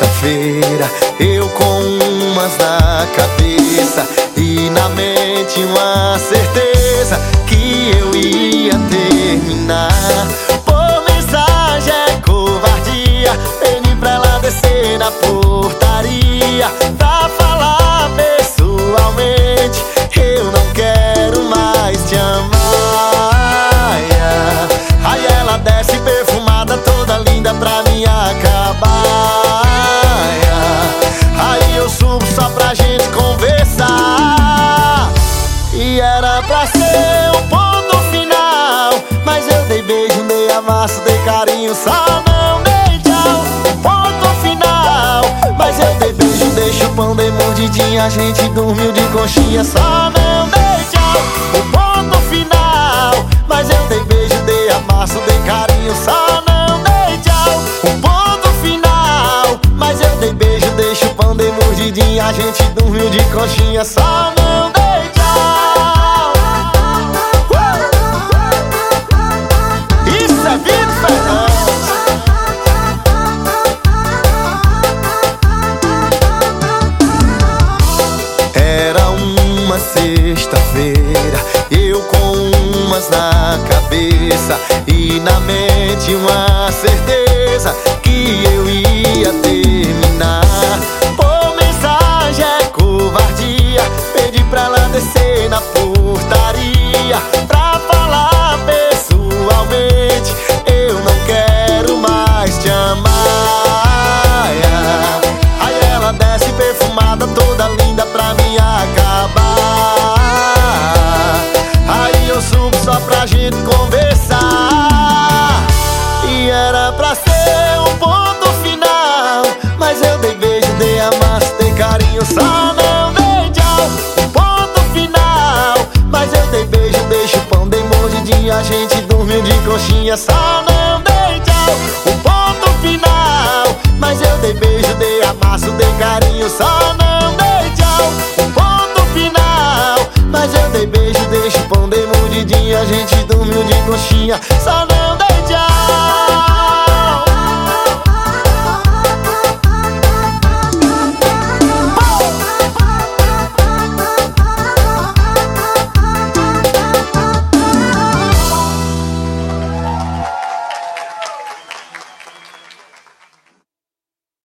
sexta-feira, eu com umas na cabeça e na mente uma certeza que eu ia terminar. Por mensagem é covardia, pedi pra ela descer na portaria pra falar pessoalmente: eu não quero mais te amar. Aí ela desce perfumada, toda linda pra me acabar. Aí eu subo só pra gente conversar. E era pra ser um ponto final, mas eu dei beijo, dei amasso, dei carinho, só não dei tchau. Ponto final, mas eu dei beijo, dei chupão, dei mordidinha, a gente dormiu de conchinha, só não dei tchau. O ponto final, mas eu dei beijo, dei amasso, dei carinho, só não dei tchau. O ponto final, mas eu dei beijo, dei chupão, dei mordidinha, a gente dormiu de conchinha, só não dei tchau. Isso é Vitor Fernandes. Era uma sexta-feira, eu com umas na cabeça e na mente uma certeza que eu ia terminar. Por mensagem é covardia, pedi pra ela descer na portaria pra falar pessoalmente: eu não quero mais te amar. Aí ela desce perfumada, toda linda pra me acabar. Aí eu subo só pra gente conversar. E era pra ser um ponto final, mas eu dei beijo, dei amasso, dei carinho, só não dei tchau. Ponto final, mas eu dei beijo, dei chupão, dei mordidinha, a gente dormiu de conchinha, só não dei tchau. O ponto final, mas eu dei beijo, dei amasso, dei carinho, só não dei tchau. O ponto final, mas eu dei beijo, dei chupão, dei mordidinha, a gente dormiu de conchinha, só não